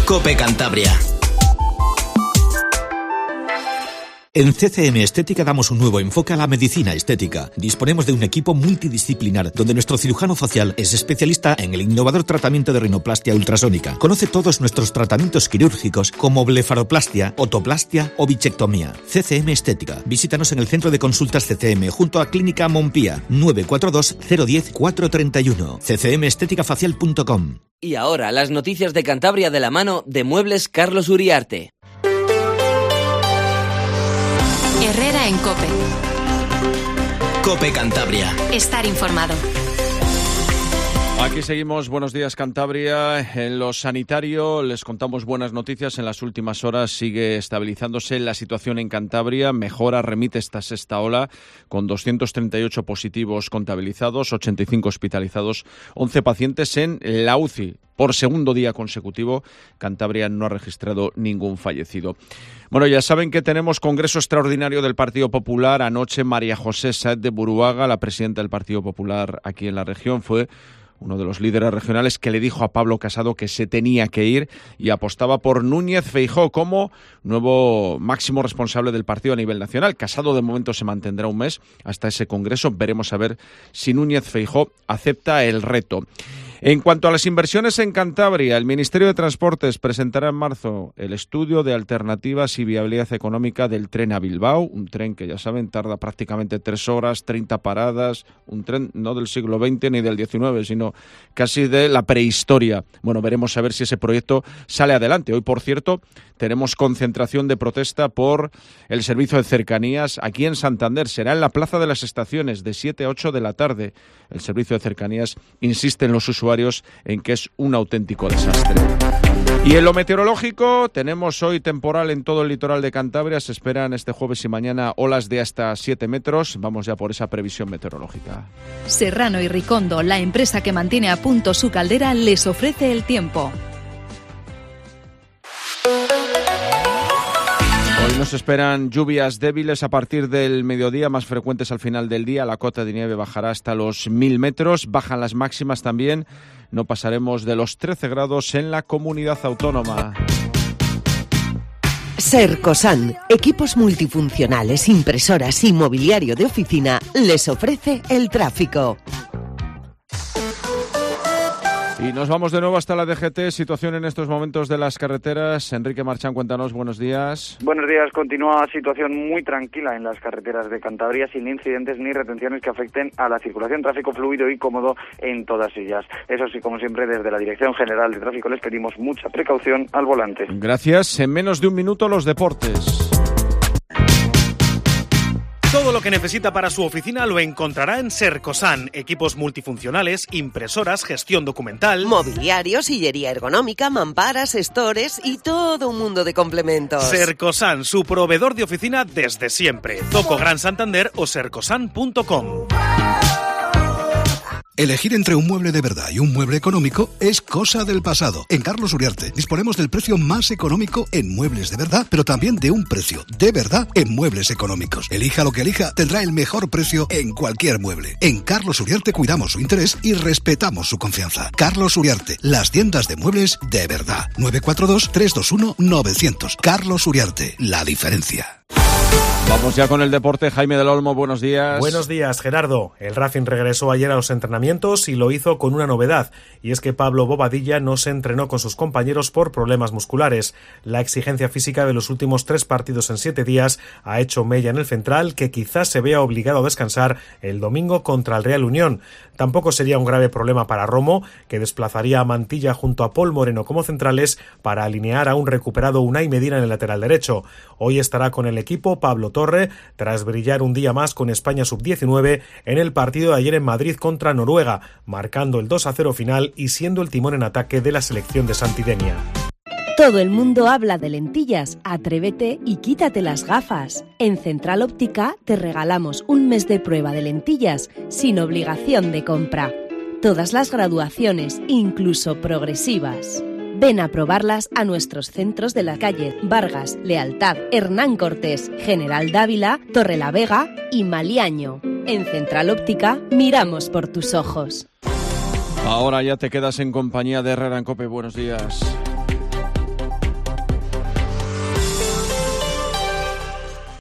COPE Cantabria. En CCM Estética damos un nuevo enfoque a la medicina estética. Disponemos de un equipo multidisciplinar donde nuestro cirujano facial es especialista en el innovador tratamiento de rinoplastia ultrasónica. Conoce todos nuestros tratamientos quirúrgicos como blefaroplastia, otoplastia o bichectomía. CCM Estética. Visítanos en el centro de consultas CCM junto a Clínica Montpía, 942 010 431. ccmesteticafacial.com. Y ahora las noticias de Cantabria de la mano de Muebles Carlos Uriarte. Herrera en COPE. COPE Cantabria. Estar informado. Aquí seguimos, buenos días Cantabria. En lo sanitario les contamos buenas noticias. En las últimas horas sigue estabilizándose la situación en Cantabria. Mejora, remite esta sexta ola con 238 positivos contabilizados, 85 hospitalizados, 11 pacientes en la UCI. Por segundo día consecutivo, Cantabria no ha registrado ningún fallecido. Bueno, ya saben que tenemos Congreso Extraordinario del Partido Popular. Anoche María José Sáez de Buruaga, la presidenta del Partido Popular aquí en la región, fue uno de los líderes regionales que le dijo a Pablo Casado que se tenía que ir y apostaba por Núñez Feijóo como nuevo máximo responsable del partido a nivel nacional. Casado de momento se mantendrá un mes hasta ese congreso. Veremos a ver si Núñez Feijóo acepta el reto. En cuanto a las inversiones en Cantabria, el Ministerio de Transportes presentará en marzo el estudio de alternativas y viabilidad económica del tren a Bilbao, un tren que ya saben tarda prácticamente 3 horas, 30 paradas, un tren no del siglo XX ni del XIX, sino casi de la prehistoria. Bueno, veremos a ver si ese proyecto sale adelante. Hoy, por cierto, tenemos concentración de protesta por el servicio de cercanías aquí en Santander. Será en la Plaza de las Estaciones de 7 a 8 de la tarde. El servicio de cercanías insiste en los usuarios en que es un auténtico desastre. Y en lo meteorológico, tenemos hoy temporal en todo el litoral de Cantabria. Se esperan este jueves y mañana olas de hasta 7 metros. Vamos ya por esa previsión meteorológica. Serrano y Ricondo, la empresa que mantiene a punto su caldera, les ofrece el tiempo. Hoy nos esperan lluvias débiles a partir del mediodía, más frecuentes al final del día. La cota de nieve bajará hasta los 1000 metros. Bajan las máximas también. No pasaremos de los 13 grados en la comunidad autónoma. Sercosan, equipos multifuncionales, impresoras y mobiliario de oficina, les ofrece el tráfico. Y nos vamos de nuevo hasta la DGT. Situación en estos momentos de las carreteras. Enrique Marchán, cuéntanos, buenos días. Buenos días. Continúa situación muy tranquila en las carreteras de Cantabria, sin incidentes ni retenciones que afecten a la circulación. Tráfico fluido y cómodo en todas ellas. Eso sí, como siempre, desde la Dirección General de Tráfico les pedimos mucha precaución al volante. Gracias. En menos de un minuto, los deportes. Todo lo que necesita para su oficina lo encontrará en Sercosan. Equipos multifuncionales, impresoras, gestión documental, mobiliario, sillería ergonómica, mamparas, stores y todo un mundo de complementos. Sercosan, su proveedor de oficina desde siempre. Zoco Gran Santander o sercosan.com. Elegir entre un mueble de verdad y un mueble económico es cosa del pasado. En Carlos Uriarte disponemos del precio más económico en muebles de verdad, pero también de un precio de verdad en muebles económicos. Elija lo que elija, tendrá el mejor precio en cualquier mueble. En Carlos Uriarte cuidamos su interés y respetamos su confianza. Carlos Uriarte, las tiendas de muebles de verdad. 942-321-900. Carlos Uriarte, la diferencia. Vamos ya con el deporte. Jaime del Olmo, buenos días. Buenos días, Gerardo. El Racing regresó ayer a los entrenamientos y lo hizo con una novedad, y es que Pablo Bobadilla no se entrenó con sus compañeros por problemas musculares. La exigencia física de los últimos 3 partidos en 7 días ha hecho mella en el central, que quizás se vea obligado a descansar el domingo contra el Real Unión. Tampoco sería un grave problema para Romo, que desplazaría a Mantilla junto a Paul Moreno como centrales para alinear a un recuperado Unai Medina en el lateral derecho. Hoy estará con el equipo Pablo Torre, tras brillar un día más con España sub-19 en el partido de ayer en Madrid contra Noruega, marcando el 2-0 final y siendo el timón en ataque de la selección de Santidenia. Todo el mundo habla de lentillas. Atrévete y quítate las gafas. En Central Óptica te regalamos un mes de prueba de lentillas sin obligación de compra. Todas las graduaciones, incluso progresivas. Ven a probarlas a nuestros centros de la calle Vargas, Lealtad, Hernán Cortés, General Dávila, Torrelavega y Maliaño. En Central Óptica miramos por tus ojos. Ahora ya te quedas en compañía de Herrera en COPE. Buenos días.